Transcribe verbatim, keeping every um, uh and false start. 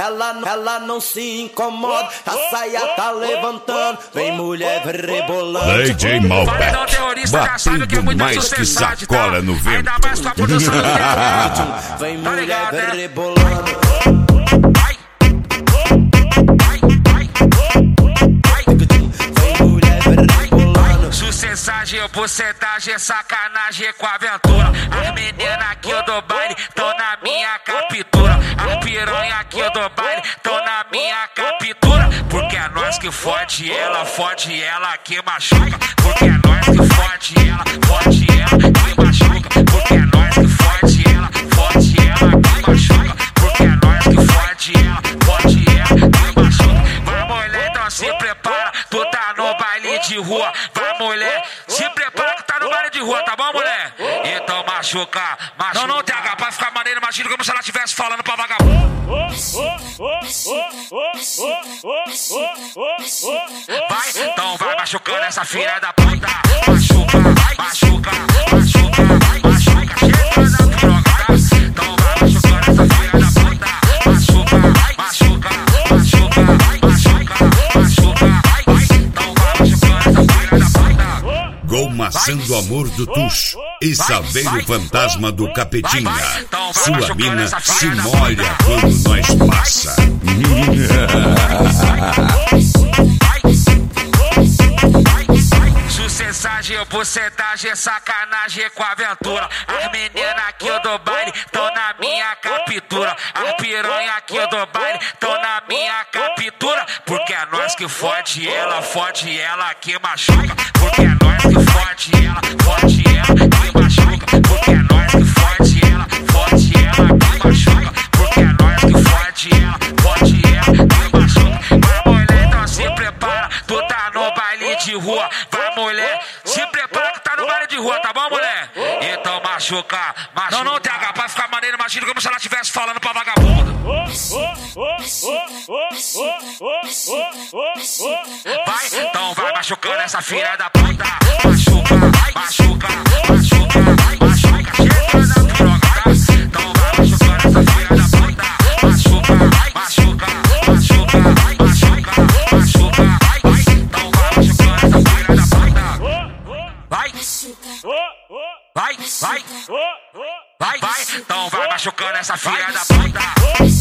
ela, ela não se incomoda, a saia tá levantando, vem mulher rebolando. D J Malbec, batendo mais que sacola no vento. Ainda mais com a produção do vem mulher rebolando. Sucessagem, bucetagem, sacanagem com aventura. As meninas que eu dou baile tão na minha captura. As piranha que eu dou baile tão na minha captura. Porque é nós que fode ela, fode ela que machuca. Porque é nós que fode ela, fode ela que machuca. Porque é nós que fode ela, fode ela que machuca. Porque é nós que fode ela, fode ela que machuca. Vai mulher, então se prepara, tu tá no baile de rua. Vai mulher, se prepara que tá no baile de rua, tá bom mulher? Então machuca, machuca. Não, não, T H, pra ficar maneiro, imagina como se ela estivesse falando pra vagabundo. Vai, então vai machucando essa filha da puta. Machuca, machuca, machuca, machuca. Chega na droga, então vai machucando essa filha da puta. Machuca, machuca, machuca, machuca, machuca. Vai, então vai machucando essa filha da puta. Gol Maçã do Amor do Tuxo e Saveiro Fantasma do Capetinha. Sua mina se molha quando nós passa. Sucessagem, bucetagem, sacanagem com aventura. As meninas que eu dou baile tão na minha captura. As piranha que eu dou baile tão na minha captura. Porque é nós que fode ela, fode ela que machuca. Porque é nós que fode ela, fode ela que machuca. Porque é nós que fode ela, fode ela que machuca. Porque é nós que fode ela, fode ela que machuca. Vai mulher, então se prepara, tu tá no baile de rua. Vai mulher, se prepara que tá no baile de rua, tá bom mulher? Então machuca, machuca. Não, não, T H, pra ficar maneiro, imagina como se ela estivesse falando pra vagabundo. Vai, então vai machucando essa filha da puta. Machuca, machuca, machuca, machuca. Chega na droga, então vai machucando essa filha da puta. Machuca, machuca, machuca, machuca, machuca. Vai, então vai machucando essa filha da puta. Vai, vai, vai, vai, vai, então vai machucando essa filha da puta.